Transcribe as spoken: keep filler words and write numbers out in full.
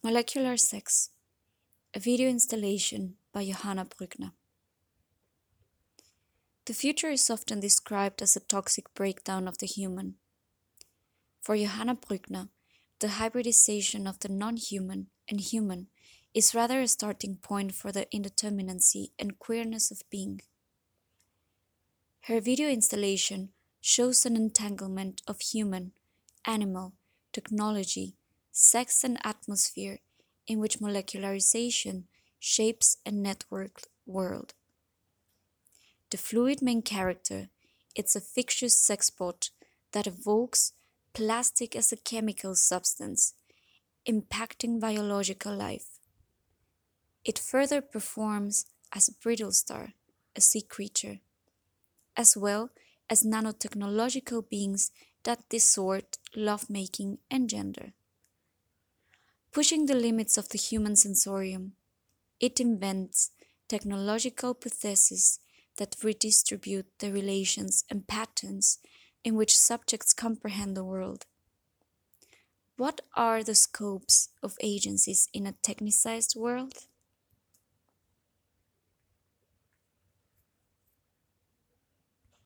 Molecular Sex, a video installation by Johanna Brückner. The future is often described as a toxic breakdown of the human. For Johanna Brückner, the hybridization of the non-human and human is rather a starting point for the indeterminacy and queerness of being. Her video installation shows an entanglement of human, animal, technology, sex and atmosphere in which molecularization shapes a networked world. The fluid main character, it's a fictitious sex bot that evokes plastic as a chemical substance, impacting biological life. It further performs as a brittle star, a sea creature, as well as nanotechnological beings that distort lovemaking and gender. Pushing the limits of the human sensorium, it invents technological prostheses that redistribute the relations and patterns in which subjects comprehend the world. What are the scopes of agencies in a technicized world?